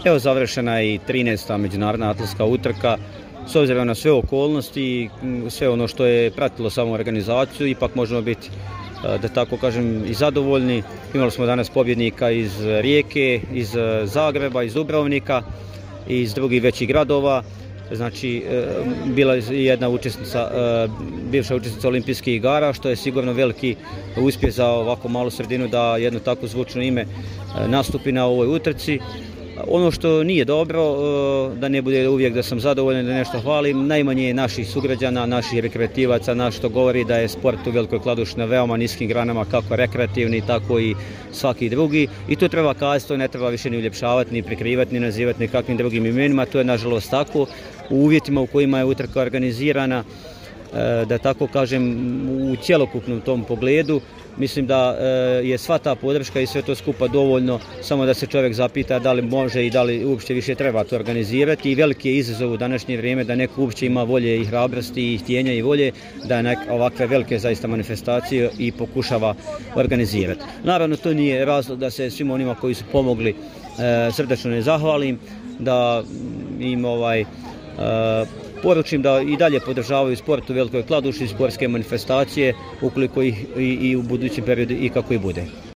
Evo završena je i 13. međunarodna atletska utrka. S obzirom na sve okolnosti i sve ono što je pratilo samu organizaciju, ipak možemo biti, da tako kažem, i zadovoljni. Imali smo danas pobjednika iz Rijeke, iz Zagreba, iz Dubrovnika i iz drugih većih gradova. Znači, bila je jedna učesnica, bivša učesnica olimpijskih igara, što je sigurno veliki uspjeh za ovako malu sredinu da jedno tako zvučno ime nastupi na ovoj utrci. Ono što nije dobro, da ne bude uvijek da sam zadovoljan, da nešto hvalim, najmanje je naših sugrađana, naših rekreativaca, naš što govori da je sport u Velikoj Kladuši na veoma niskim granama, kako rekreativni, tako i svaki drugi. I to treba kazati, to ne treba više ni uljepšavati, ni prikrivati, ni nazivati nekakvim drugim imenima, to je nažalost tako. U uvjetima u kojima je utrka organizirana, da tako kažem, u cjelokupnom tom pogledu, mislim da je sva ta podrška i sve to skupa dovoljno, samo da se čovjek zapita da li može i da li uopće više treba to organizirati. I veliki je izazov u današnje vrijeme da neko uopće ima volje i hrabrosti i htjenja i volje da ovakve velike zaista manifestacije i pokušava organizirati. Naravno, to nije razlog da se svim onima koji su pomogli srdačno ne zahvalim, da im poručim da i dalje podržavaju sport u Velikoj Kladuši, sportske manifestacije, ukoliko ih i u budućem periodu i kako i bude.